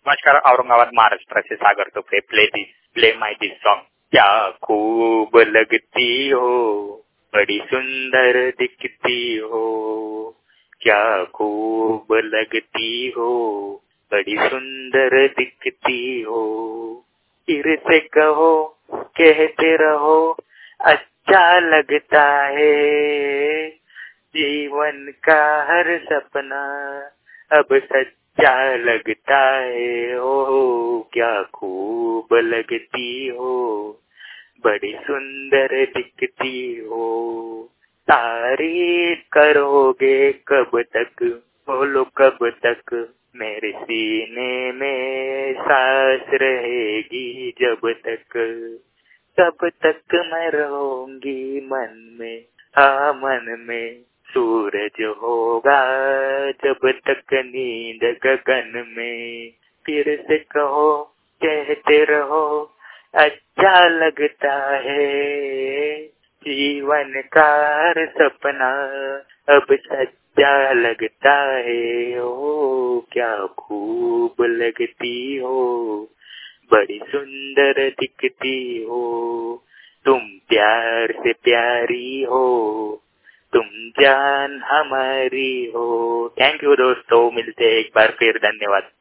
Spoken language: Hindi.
नमस्कार, औरंगाबाद महाराष्ट्र से सागर तो प्ले माय दिस सॉन्ग। क्या खूब लगती हो, बड़ी सुंदर दिखती हो, क्या खूब लगती हो, बड़ी सुंदर दिखती हो। फिर से कहो, कहते रहो, अच्छा लगता है। जीवन का हर सपना अब सच्चा लगता है। ओ क्या खूब लगती हो, बड़ी सुंदर दिखती हो। तारीफ करोगे कब तक, बोलो कब तक। मेरे सीने में सांस रहेगी जब तक, तब तक मैं रहूंगी मन में। हाँ मन में सूरज होगा जब तक नींद गगन में। फिर से कहो, कहते रहो, अच्छा लगता है। जीवन का हर सपना अब सच्चा लगता है। ओ क्या खूब लगती हो, बड़ी सुंदर दिखती हो। तुम प्यार से प्यारी हो, तुम जान हमारी हो। थैंक यू दोस्तों, मिलते हैं एक बार फिर, धन्यवाद।